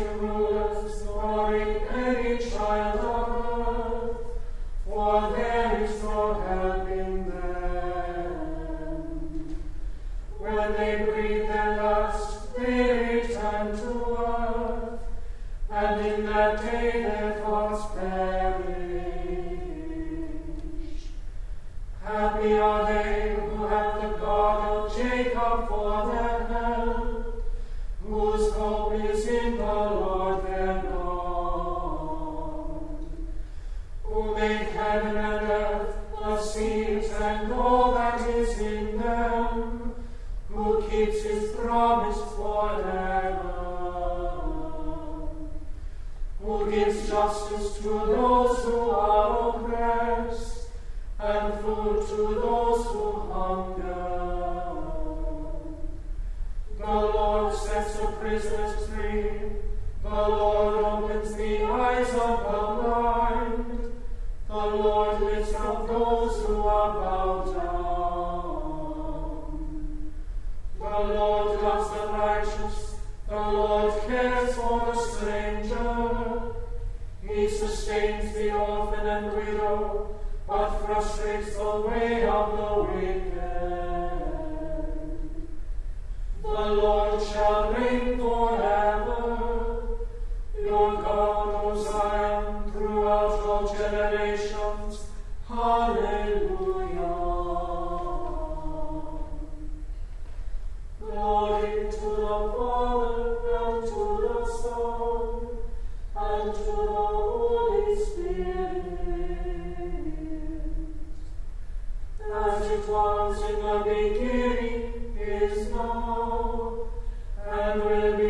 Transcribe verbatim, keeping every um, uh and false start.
everlasting rulers, nor in any child of earth, for there is no help in them. When they breathe their last, they return to earth, and in that day their thoughts perish. Happy are they who have the God of Jacob for their help, whose hope is in the Lord their God, who made heaven and earth, the seas, and all that is in them, who keeps his promise forever, who gives justice to those who are oppressed, and food to those who hunger. The Lord sets the prisoners free. The Lord opens the eyes of the blind. The Lord lifts up those who are bowed down. The Lord loves the righteous. The Lord cares for the stranger. He sustains the orphan and widow, but frustrates the way of the wicked. The Lord shall reign forever. Your God, O Zion, throughout all generations. Hallelujah. Glory to the Father, and to the Son, and to the Holy Spirit, as it was in the beginning, is now, and will be